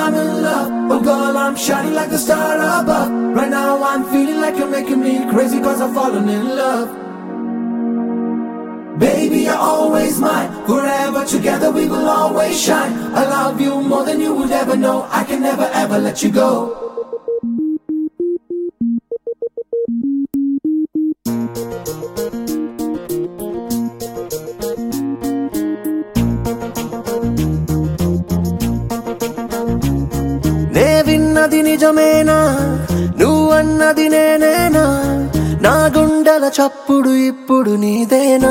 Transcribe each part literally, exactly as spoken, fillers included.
I'm in love. Oh girl, I'm shining like a star above. Right now I'm feeling like you're making me crazy, cause I've fallen in love. Baby, you're always mine. Forever together we will always shine. I love you more than you would ever know. I can never ever let you go. నే విన్నది నిజమేనా, నువ్వన్నది నేనేనా, నా గుండెల చప్పుడు ఇప్పుడు నీదేనా.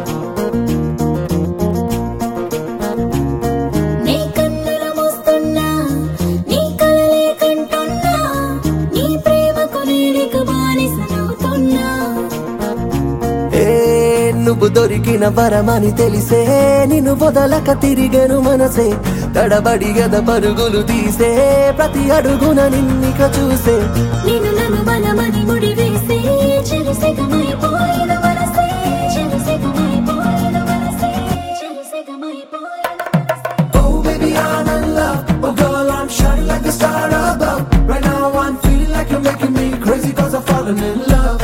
నీ కన్నుల మోస్తున్నా, నీ కలలే కంటున్నా, నీ ప్రేమకు నేడిక బానిసనవుతున్నా. ఏ నువ్వు దొరికిన వరమని తెలిసే, నిన్ను వదలక తిరిగను మనసే, తడబడి గద పరుగులు తీసే, ప్రతి అడుగున నిన్నిక చూసే. నేను నన్ను బలమని ముడి వేసే, చెలిసెగమైపోయిన మనసే, చెలిసెగమైపోయిన మనసే, చెలిసెగమైపోయిన మనసే. Oh baby, I'm in love. Oh girl, I'm shining like a star above. Right now I'm feeling like you're making me crazy, cause I've fallen in love.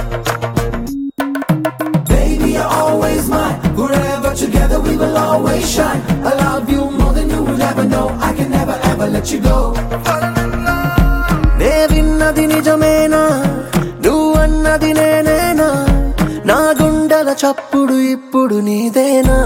Baby, you're always mine. Forever together we will always shine. I love you more than you would ever know. I can never ever let you go. నే విన్నది నిజమేనా, నువ్వన్నది నేనేనా, నా గుండెల చప్పుడు ఇప్పుడు నీదేనా.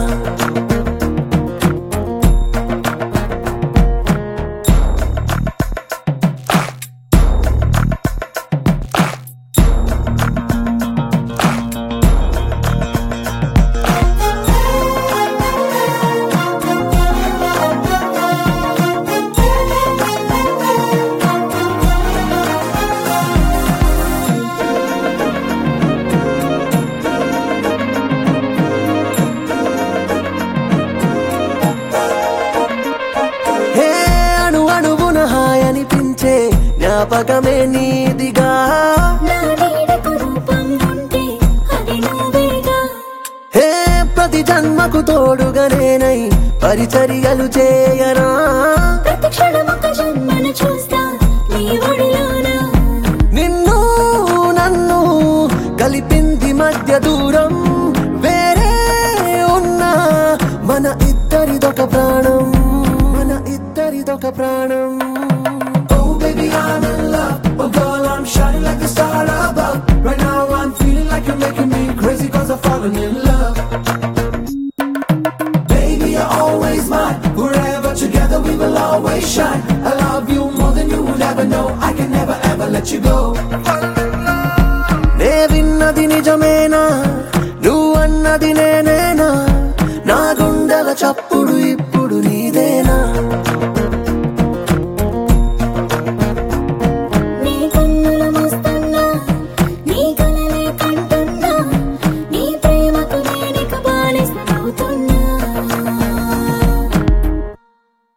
జ్ఞాపకమే నీదిగా, నా నీడకు రూపం ఉంటే అది నువ్వేగా. హే ప్రతి జన్మకు తోడుగా నేనై పరిచర్యలు చేయనా. ప్రతి క్షణం ఒక జన్మను చూస్తా నీ ఒడిలోన. నిన్ను నన్ను కలిపింది మధ్య దూరం, వేరే ఉన్నా మన ఇద్దరిదొక ప్రాణం, మన ఇద్దరిదొక ప్రాణం. Baby, I'm in love. Oh girl, I'm shining like a star above. Right now I'm feeling like you're making me crazy, cause I've fallen in love. Baby, you're always mine. Forever together we will always shine. I love you more than you would ever know. I can never ever let you go. నే విన్నది నిజమేనా, నువ్వన్నది నేనే